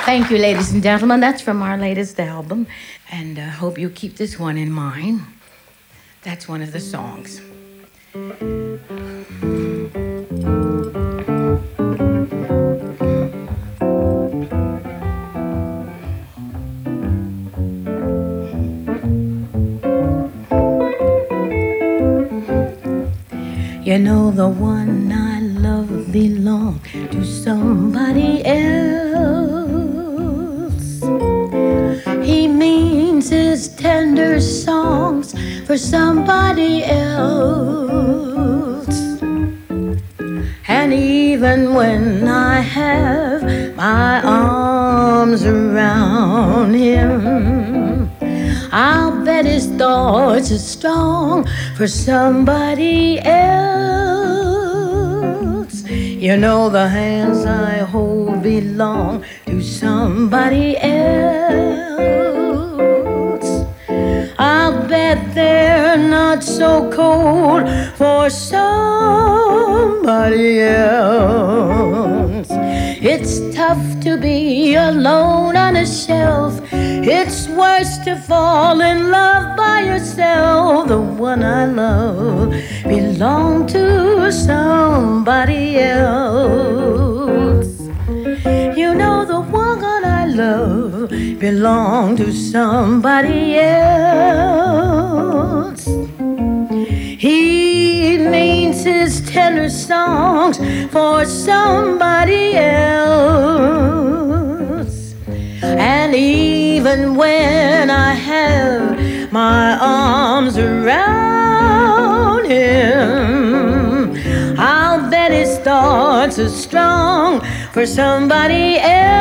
Thank you, ladies and gentlemen. That's from our latest album. And I hope you keep this one in mind. That's one of the songs. You know the one I love belongs to somebody else. He means his tender songs for somebody else. And even when I have my arms around him, I'll bet his thoughts are strong for somebody else. You know the hands I hold belong to somebody else. I'll bet they're not so cold for somebody else. It's tough to be alone on a shelf. It's worse to fall in love by yourself. The one I love belongs to somebody else. You know the one I love belongs to somebody else. He means his tender songs for somebody else. And even when I have my arms around him, I'll bet his thoughts are strong for somebody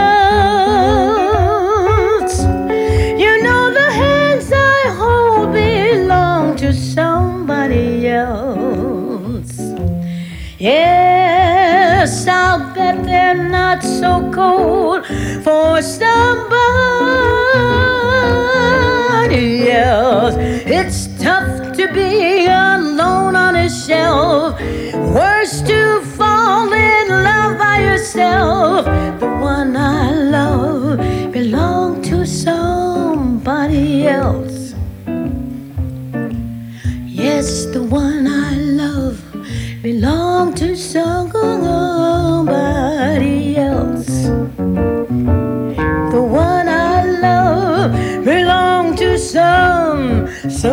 else. You know the hands I hold belong to somebody else. Yes, I'll bet they're not so cold for somebody else. It's tough to be alone on a shelf. Worse to fall in love by yourself. The one I love belongs to somebody else. Yes, the one I love belongs to somebody else. The one I love belongs to somebody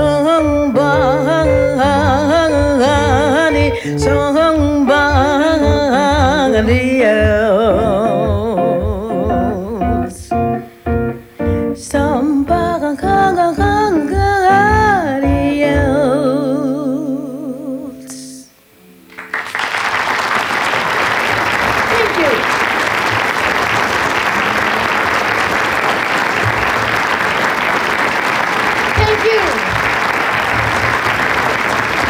else. Somebody else. Thank you. Thank you.